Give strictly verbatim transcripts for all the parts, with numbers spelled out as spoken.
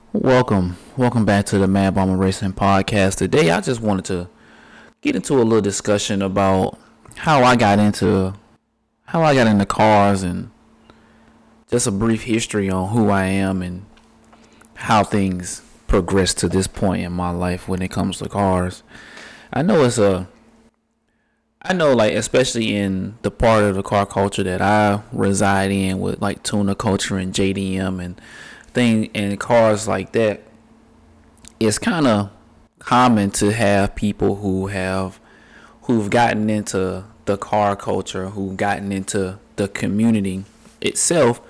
Welcome, welcome back to the Mad Bomber Racing Podcast. Today, I just wanted to get into a little discussion about how I got into how I got into cars and just a brief history on who I am and how things progressed to this point in my life when it comes to cars. I know it's a I know like especially in the part of the car culture that I reside in with like tuner culture and J D M and thing and cars like that, it's kind of common to have people who have who've gotten into the car culture, who've gotten into the community itself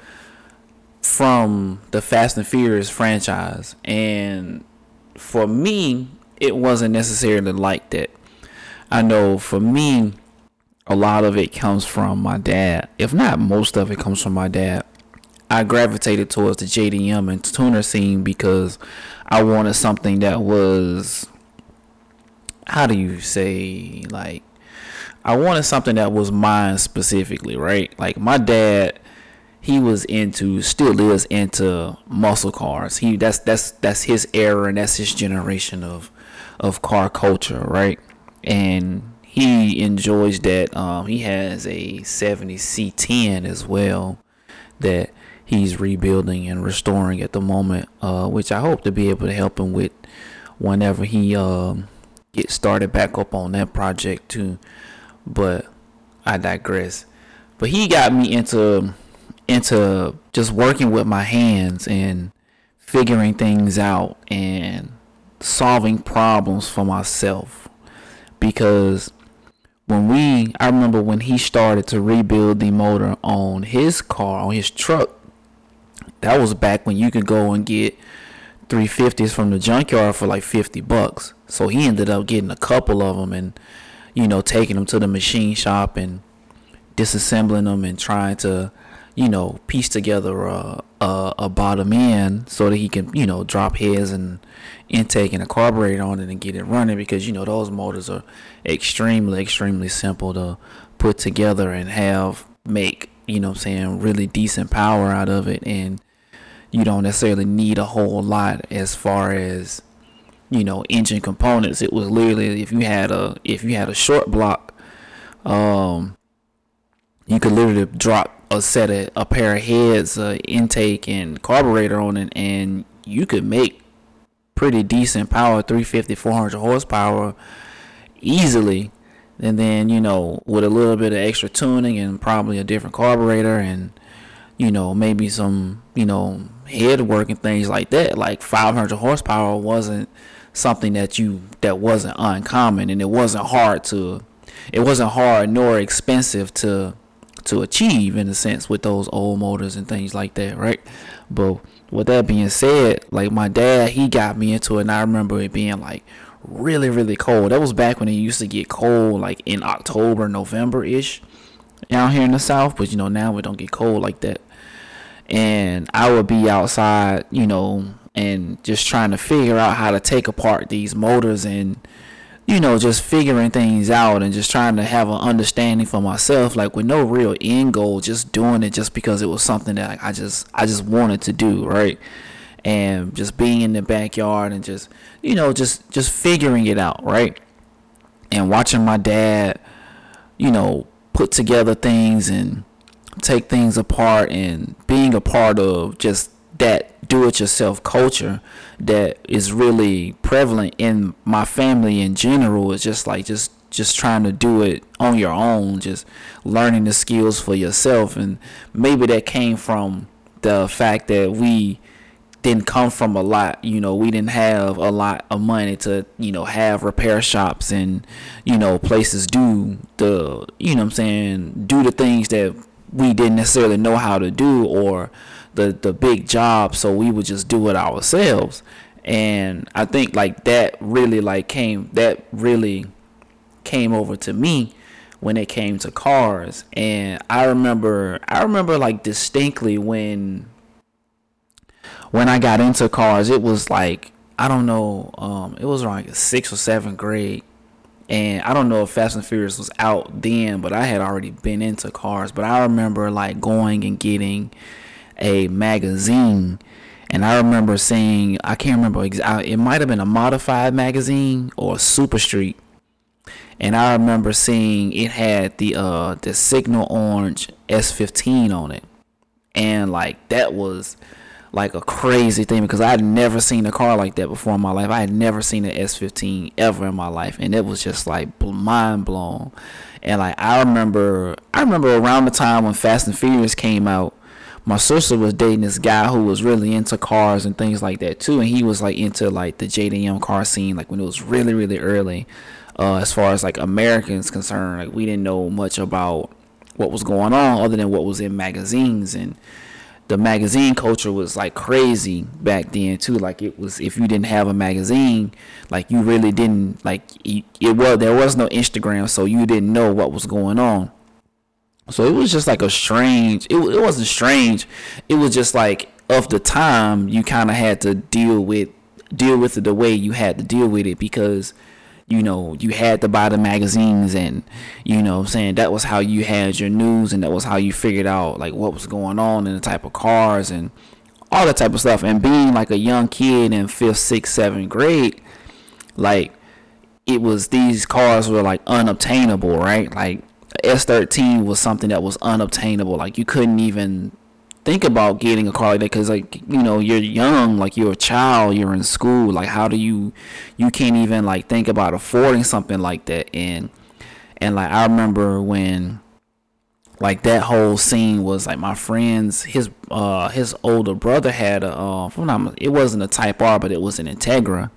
from the Fast and Furious franchise. And for me, it wasn't necessarily like that. I know for me, a lot of it comes from my dad. If not most of it comes from my dad. I gravitated towards the J D M and tuner scene because I wanted something that was, how do you say, like, I wanted something that was mine specifically, right? Like my dad, he was into, still is into muscle cars. He that's that's that's his era and that's his generation of of car culture, right? And he enjoys that. Um, he has a seventy C ten as well that he's rebuilding and restoring at the moment, uh, which I hope to be able to help him with whenever he um, gets started back up on that project too. But I digress. But he got me into into just working with my hands and figuring things out and solving problems for myself. Because when we, I remember when he started to rebuild the motor on his car, on his truck, that was back when you could go and get three fifties from the junkyard for like fifty bucks. So he ended up getting a couple of them and, you know, taking them to the machine shop and disassembling them and trying to, you know, piece together a, a, a bottom end so that he can, you know, drop heads and intake and a carburetor on it and get it running, because, you know, those motors are extremely, extremely simple to put together and have make, you know what I'm saying, really decent power out of it. And you don't necessarily need a whole lot as far as, you know, engine components. It was literally, if you had a if you had a short block, um you could literally drop a set of a pair of heads, uh, intake and carburetor on it, and you could make pretty decent power, three fifty, four hundred horsepower easily. And then, you know, with a little bit of extra tuning and probably a different carburetor and, you know, maybe some, you know, head work and things like that, like five hundred horsepower wasn't something that you, that wasn't uncommon, and it wasn't hard to, it wasn't hard nor expensive to, to achieve in a sense with those old motors and things like that, right? But with that being said, like my dad, he got me into it, and I remember it being like really, really cold. That was back when it used to get cold, like in October, November ish, down here in the South. But you know, now it don't get cold like that. And I would be outside, you know, and just trying to figure out how to take apart these motors and, you know, just figuring things out and just trying to have an understanding for myself, like with no real end goal, just doing it just because it was something that like, I just I just wanted to do, right? And just being in the backyard and just, you know, just just figuring it out, right? And watching my dad, you know, put together things and take things apart, and being a part of just that do-it-yourself culture that is really prevalent in my family in general. Is just like just just trying to do it on your own, just learning the skills for yourself. And maybe that came from the fact that we didn't come from a lot, you know, we didn't have a lot of money to, you know, have repair shops and, you know, places do the, you know what I'm saying, do the things that we didn't necessarily know how to do, or the the big job, so we would just do it ourselves. And I think like that really like came that really came over to me when it came to cars. And I remember I remember like distinctly when when I got into cars, it was like, I don't know, um, it was around like sixth or seventh grade. And I don't know if Fast and Furious was out then, but I had already been into cars. But I remember like going and getting a magazine, And I remember seeing, I can't remember, it might have been a Modified magazine or Super Street. And I remember seeing it had the uh the Signal Orange S fifteen on it. And like that was like a crazy thing because I had never seen a car like that before in my life. I had never seen an S fifteen ever in my life, and it was just like mind blown. And like I remember, I remember around the time when Fast and Furious came out, my sister was dating this guy who was really into cars and things like that too, and he was like into like the J D M car scene, like when it was really really early. Uh, as far as like Americans concerned, like we didn't know much about what was going on other than what was in magazines, and the magazine culture was like crazy back then too. Like it was, if you didn't have a magazine, like you really didn't like it, it was there was no Instagram, so you didn't know what was going on. So it was just like a strange. It it wasn't strange. It was just like of the time you kind of had to deal with deal with it the way you had to deal with it because. You know, you had to buy the magazines and, you know what I'm saying, that was how you had your news and that was how you figured out, like, what was going on in the type of cars and all that type of stuff. And being, like, a young kid in fifth, sixth, seventh grade, like, it was, these cars were, like, unobtainable, right? Like, S thirteen was something that was unobtainable. Like, you couldn't even think about getting a car like that because like you know you're young, like you're a child, you're in school, like how do you you can't even like think about affording something like that. and and like I remember when like that whole scene was like my friends, his uh his older brother had a uh it wasn't a Type R but it was an Integra,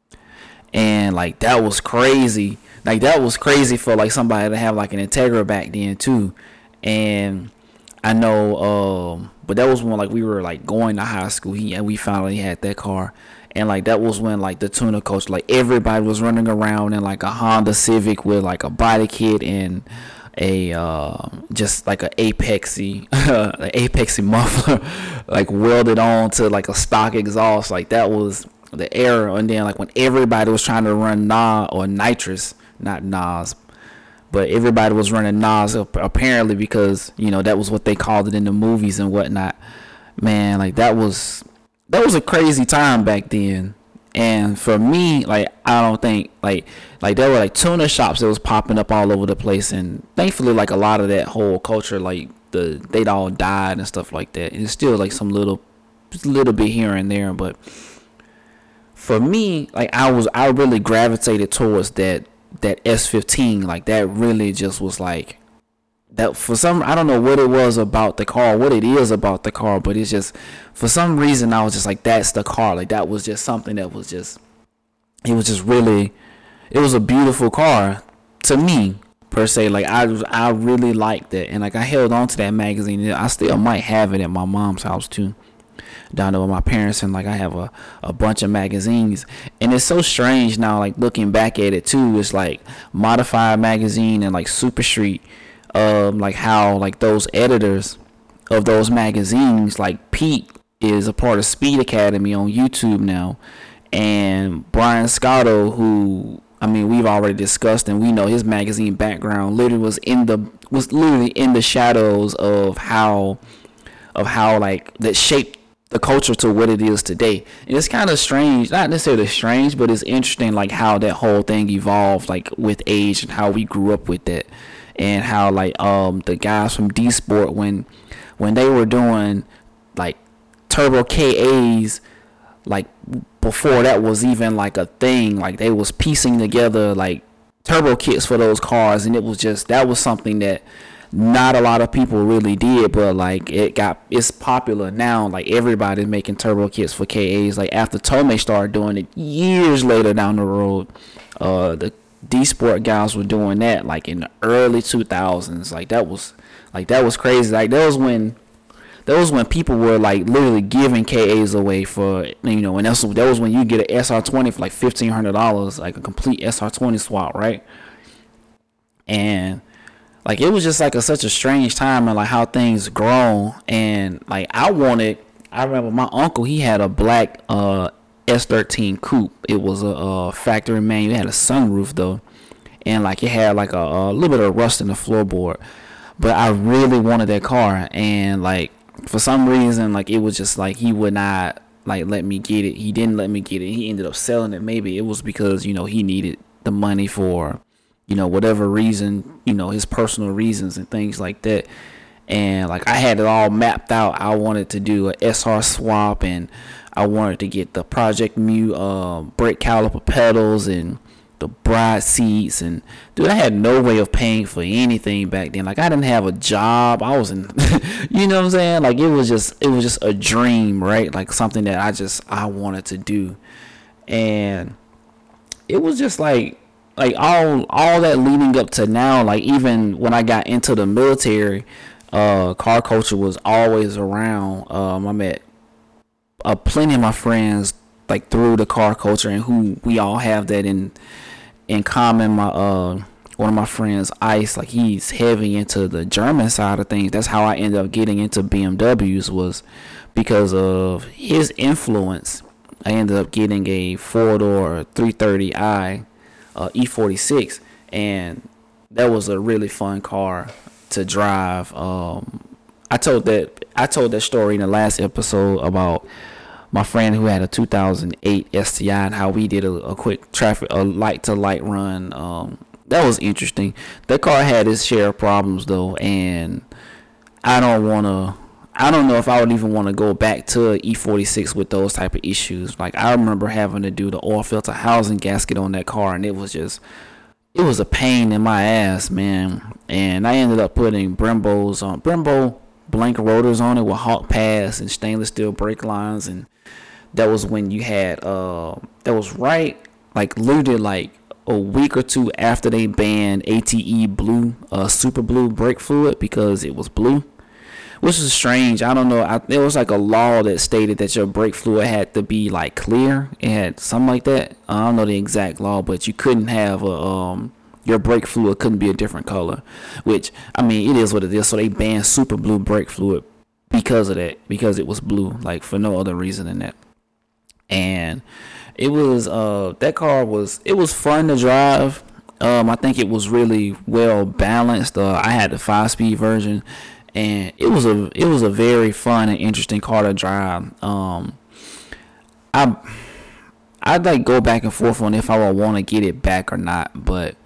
and like that was crazy. Like that was crazy for like somebody to have like an Integra back then too. And I know, um, but that was when like we were like going to high school. He and we finally had that car, and like that was when like the tuner culture, like everybody was running around in like a Honda Civic with like a body kit and a uh, just like a Apexy, an Apexy muffler, like welded on to like a stock exhaust. Like that was the era. And then like when everybody was trying to run N A S or nitrous, not N A S. But everybody was running N A S apparently because, you know, that was what they called it in the movies and whatnot. Man, like that was that was a crazy time back then. And for me, like I don't think like like there were like tuner shops that was popping up all over the place, and thankfully like a lot of that whole culture, like the they'd all died and stuff like that. And it's still like some little just a little bit here and there, but for me, like I was I really gravitated towards that that S fifteen. Like that really just was like that for some, I don't know what it was about the car, what it is about the car, but it's just for some reason I was just like, that's the car. Like that was just something that was just, it was just really, it was a beautiful car to me per se. Like I was, I really liked it, and like I held on to that magazine. I still might have it at my mom's house too, down there with my parents, and like I have a, a bunch of magazines. And it's so strange now, like looking back at it too. It's like Modified magazine and like Super Street, um like how like those editors of those magazines, like Pete is a part of Speed Academy on YouTube now, and Brian Scotto, who I mean we've already discussed and we know his magazine background literally was in the was literally in the shadows of how of how like that shaped the culture to what it is today. And it's kind of strange, not necessarily strange, but it's interesting like how that whole thing evolved like with age and how we grew up with that, and how like um the guys from D Sport, when when they were doing like turbo K As, like before that was even like a thing, like they was piecing together like turbo kits for those cars, and it was just, that was something that not a lot of people really did, but like it got, it's popular now. Like everybody's making turbo kits for K As. Like after Tomei started doing it years later down the road, uh the D Sport guys were doing that like in the early two thousands. Like that was like that was crazy. Like that was when that was when people were like literally giving K As away for, you know, and that's that was when you get an S R twenty for like fifteen hundred dollars, like a complete S R twenty swap, right? And like it was just like a, such a strange time, and like how things grown. And like I wanted, I remember my uncle, he had a black uh S thirteen coupe. It was a, a factory manual. It had a sunroof though, and like it had like a, a little bit of rust in the floorboard. But I really wanted that car, and like for some reason, like it was just like he would not like let me get it. He didn't let me get it. He ended up selling it. Maybe it was because, you know, he needed the money for, you know, whatever reason, you know, his personal reasons and things like that. And like I had it all mapped out. I wanted to do a S R swap, and I wanted to get the Project Mu uh, brake caliper pedals and the bride seats. And dude, I had no way of paying for anything back then. Like I didn't have a job. I was in, you know what I'm saying? Like it was just, it was just a dream, right? Like something that I just, I wanted to do. And it was just like, like all, all that leading up to now, like even when I got into the military, uh, car culture was always around. Um, I met uh, plenty of my friends like through the car culture, and who we all have that in in common. My uh one of my friends, Ice, like he's heavy into the German side of things. That's how I ended up getting into B M Ws, was because of his influence. I ended up getting a four door three thirty i uh, E forty-six, and that was a really fun car to drive. Um, I told that I told that story in the last episode about my friend who had a two thousand eight S T I and how we did a, a quick traffic, a light to light run. Um, that was interesting. That car had its share of problems though, and I don't want to. I don't know if I would even want to go back to E forty-six with those type of issues. Like I remember having to do the oil filter housing gasket on that car, and it was just, it was a pain in my ass, man. And I ended up putting Brembo's on Brembo blank rotors on it with Hawk pads and stainless steel brake lines. And that was when you had uh that was right like literally like a week or two after they banned A T E blue uh super blue brake fluid because it was blue, which is strange. I don't know. I, there was like a law that stated that your brake fluid had to be like clear. It had something like that. I don't know the exact law, but you couldn't have a um your brake fluid couldn't be a different color, which I mean it is what it is. So they banned super blue brake fluid because of that, because it was blue, like for no other reason than that. And it was uh that car was it was fun to drive. Um, I think it was really well balanced. Uh, I had the five speed version, and it was a it was a very fun and interesting car to drive. Um, I I'd like go back and forth on if I would want to get it back or not, but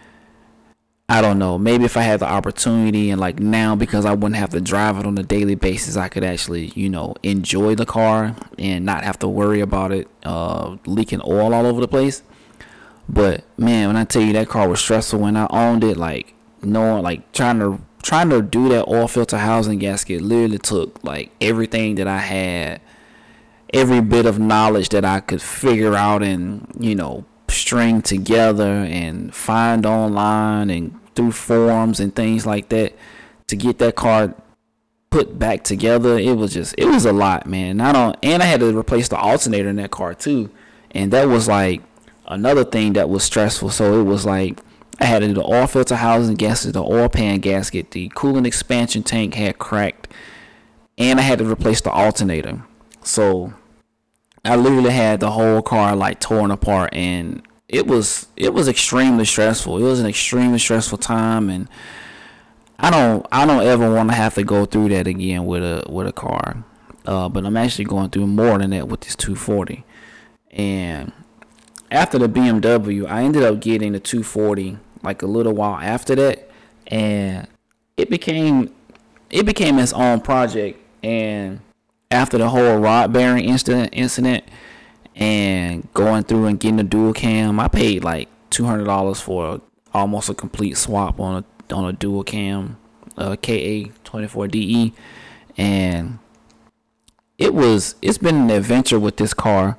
I don't know. Maybe if I had the opportunity, and like now, because I wouldn't have to drive it on a daily basis, I could actually, you know, enjoy the car and not have to worry about it uh, leaking oil all over the place. But man, when I tell you that car was stressful when I owned it, like knowing, like trying to trying to do that oil filter housing gasket literally took like everything that I had, every bit of knowledge that I could figure out and, you know, string together and find online and through forums and things like that to get that car put back together. It was just, it was a lot, man. I don't, and I had to replace the alternator in that car too, and that was like another thing that was stressful. So it was like I had to do the oil filter housing gasket, the oil pan gasket, the coolant expansion tank had cracked, and I had to replace the alternator. So I literally had the whole car like torn apart, and it was it was extremely stressful. It was an extremely stressful time, and I don't I don't ever want to have to go through that again with a with a car. Uh, but I'm actually going through more than that with this two forty. And after the B M W, I ended up getting the two forty like a little while after that, and it became it became its own project. And after the whole rod bearing incident incident and going through and getting a dual cam, I paid like two hundred dollars for almost a complete swap on a on a dual cam uh, K A twenty-four D E, and it was it's been an adventure with this car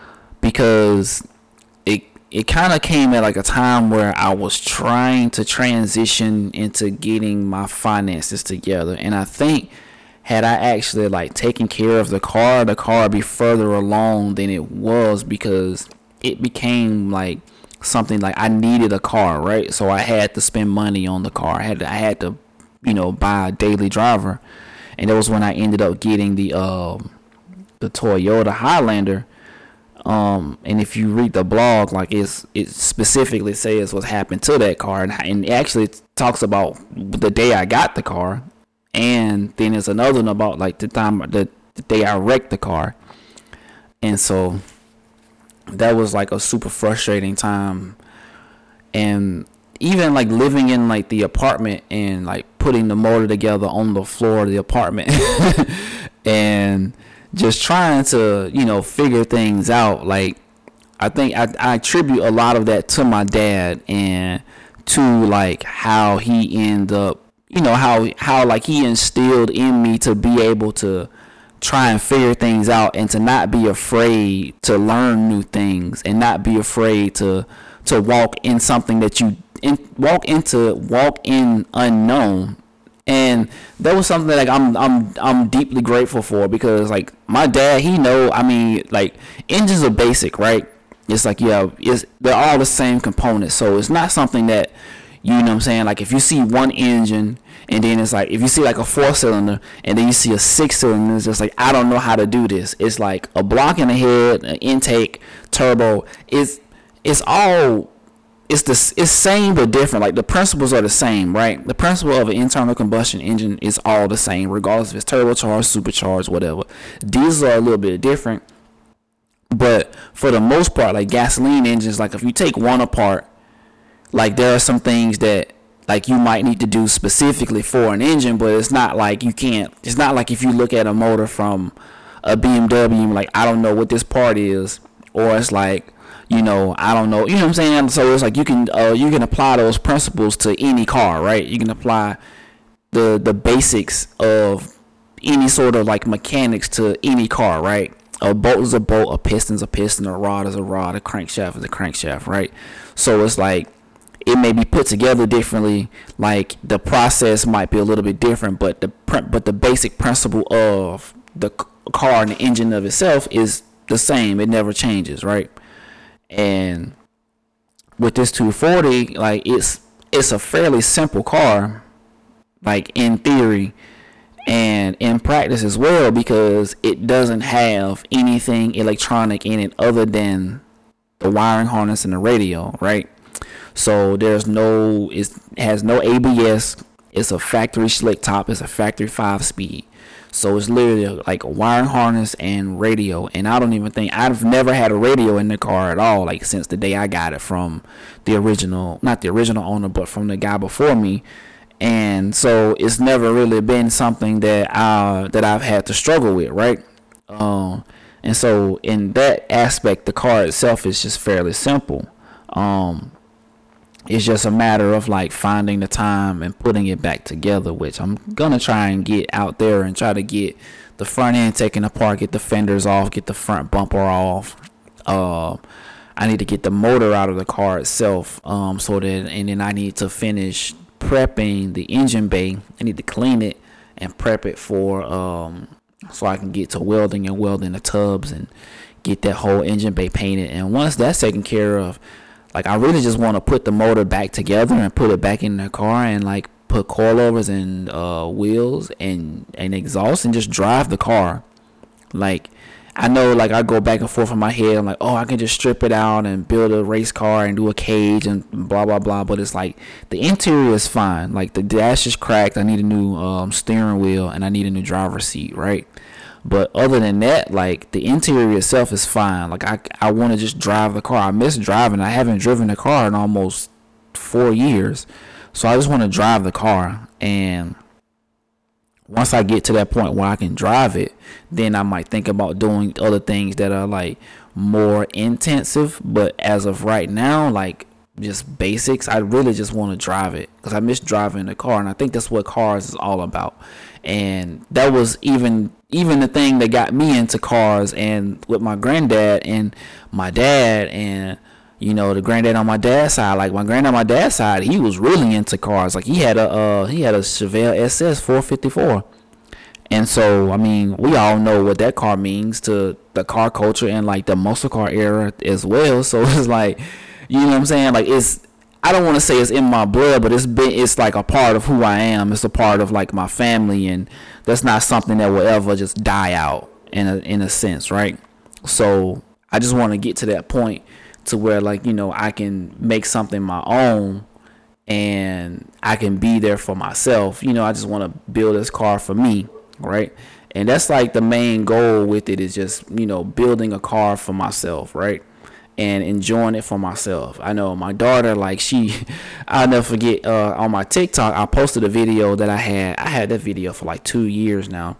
because it it kind of came at like a time where I was trying to transition into getting my finances together, and I think had I actually like taken care of the car, the car would be further along than it was, because it became like something like I needed a car, right? So I had to spend money on the car. I had to, I had to, you know, buy a daily driver, and that was when I ended up getting the um the Toyota Highlander. Um, and if you read the blog, like it's it specifically says what happened to that car, and, and it actually talks about the day I got the car. And then there's another one about like the time the, the day I wrecked the car. And so that was like a super frustrating time. And even like living in like the apartment and like putting the motor together on the floor of the apartment and just trying to, you know, figure things out. Like, I think I, I attribute a lot of that to my dad and to like how he ended up, you know, how how like he instilled in me to be able to try and figure things out and to not be afraid to learn new things and not be afraid to to walk in something that you in, walk into walk in unknown. And that was something that like I'm I'm I'm deeply grateful for, because like my dad, he know, I mean, like, engines are basic, right? It's like, yeah, it's they're all the same components, so it's not something that, you know what I'm saying, like if you see one engine and then it's like if you see like a four cylinder and then you see a six cylinder, it's just like, I don't know how to do this. It's like a block in the head, an intake, turbo. It's it's all it's the it's same but different. Like the principles are the same, right? The principle of an internal combustion engine is all the same, regardless if it's turbocharged, supercharged, whatever. Diesels are a little bit different, but for the most part, like gasoline engines, like if you take one apart, like there are some things that like you might need to do specifically for an engine, but it's not like you can't. It's not like if you look at a motor from a B M W, like, I don't know what this part is, or it's like, you know, I don't know, you know what I'm saying? So it's like you can uh, you can apply those principles to any car, right? You can apply the the basics of any sort of like mechanics to any car, right? A bolt is a bolt, a piston is a piston, a rod is a rod, a crankshaft is a crankshaft, right? So it's like it may be put together differently, like the process might be a little bit different, but the but the basic principle of the car and the engine of itself is the same. It never changes, right? And with this two forty, like it's it's a fairly simple car, like in theory and in practice as well, because it doesn't have anything electronic in it other than the wiring harness and the radio, right? So there's no, it has no A B S. It's a factory slick top. It's a factory five speed. So it's literally like a wiring harness and radio. And I don't even think, I've never had a radio in the car at all, like since the day I got it from the original, not the original owner, but from the guy before me. And so it's never really been something that I, that I've had to struggle with, right? Um, and so in that aspect, the car itself is just fairly simple. Um, It's just a matter of like finding the time and putting it back together, which I'm gonna try and get out there and try to get the front end taken apart, get the fenders off, get the front bumper off. Uh, I need to get the motor out of the car itself. Um, so that, and then I need to finish prepping the engine bay. I need to clean it and prep it for um, so I can get to welding and welding the tubs and get that whole engine bay painted. And once that's taken care of, like, I really just want to put the motor back together and put it back in the car and, like, put coilovers and uh, wheels and, and exhaust and just drive the car. Like, I know, like, I go back and forth in my head. I'm like, oh, I can just strip it out and build a race car and do a cage and blah, blah, blah. But it's like, the interior is fine. Like, the dash is cracked. I need a new um, steering wheel and I need a new driver's seat, right? But other than that, like, the interior itself is fine. Like, I, I want to just drive the car. I miss driving. I haven't driven a car in almost four years. So I just want to drive the car. And once I get to that point where I can drive it, then I might think about doing other things that are, like, more intensive. But as of right now, like, just basics, I really just want to drive it because I miss driving the car. And I think that's what cars is all about. And that was even even the thing that got me into cars, and with my granddad and my dad, and you know, the granddad on my dad's side. Like, my granddad on my dad's side, he was really into cars. Like, he had a uh, he had a Chevelle S S four fifty-four. And so, I mean, we all know what that car means to the car culture and like the muscle car era as well. So it's like, you know what I'm saying? Like, it's, I don't want to say it's in my blood, but it's been, it's like a part of who I am. It's a part of like my family, and that's not something that will ever just die out in a in a sense, right? So I just want to get to that point to where, like, you know, I can make something my own and I can be there for myself. You know, I just want to build this car for me, right? And that's like the main goal with it, is just, you know, building a car for myself, right? And enjoying it for myself. I know my daughter, like she, I'll never forget, uh, on my TikTok, I posted a video that I had. I had that video for like two years now.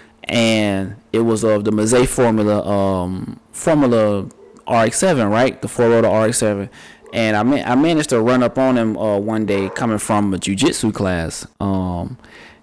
And it was of the Mazay Formula, um, Formula R X seven, right? The four-rotor R X seven. And I man- I managed to run up on him uh, one day coming from a jiu-jitsu class. Um,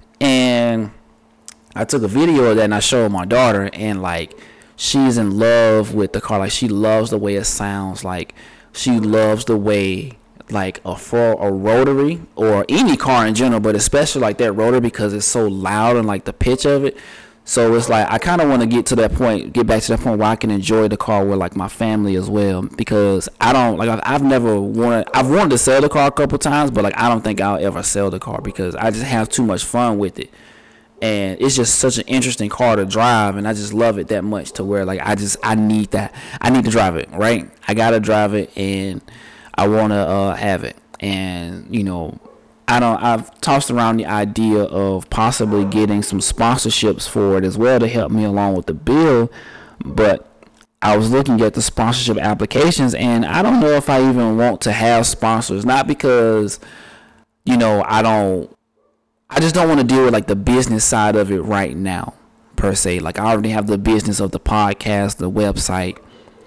and I took a video of that and I showed my daughter, and like, she's in love with the car. Like, she loves the way it sounds. Like, she loves the way, like, a for a rotary, or any car in general, but especially like that rotary, because it's so loud and like the pitch of it. So it's like, I kind of want to get to that point, get back to that point where I can enjoy the car with like my family as well, because I don't like, I've, I've never wanted, I've wanted to sell the car a couple times, but like, I don't think I'll ever sell the car because I just have too much fun with it. And it's just such an interesting car to drive, and I just love it that much to where like I just I need that I need to drive it, right? I gotta drive it, and I wanna uh, have it. And you know, I don't I've tossed around the idea of possibly getting some sponsorships for it as well to help me along with the bill, but I was looking at the sponsorship applications, and I don't know if I even want to have sponsors. Not because, you know, I don't. I just don't want to deal with like the business side of it right now, per se. Like, I already have the business of the podcast, the website,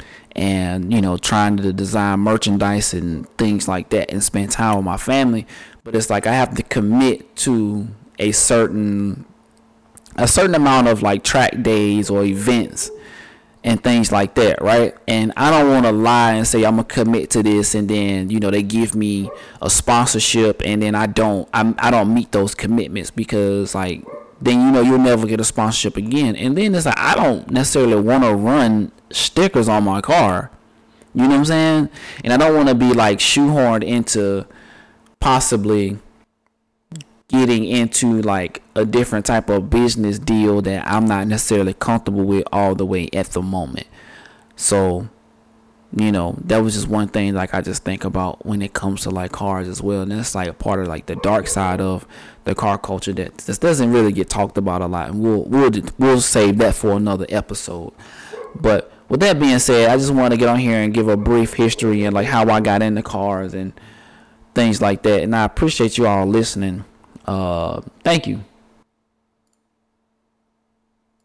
and, you know, trying to design merchandise and things like that and spend time with my family. But it's like I have to commit to a certain a certain amount of like track days or events and things like that, right? And I don't want to lie and say I'm gonna commit to this, and then, you know, they give me a sponsorship, and then I don't, I'm, I don't meet those commitments, because like, then, you know, you'll never get a sponsorship again. And then it's like, I don't necessarily want to run stickers on my car, you know what I'm saying? And I don't want to be like shoehorned into possibly getting into like a different type of business deal that I'm not necessarily comfortable with all the way at the moment. So, you know, that was just one thing like I just think about when it comes to like cars as well. And that's like a part of like the dark side of the car culture that just doesn't really get talked about a lot. And we'll we'll we'll save that for another episode. But with that being said, I just want to get on here and give a brief history and like how I got into cars and things like that. And I appreciate you all listening. Uh, thank you.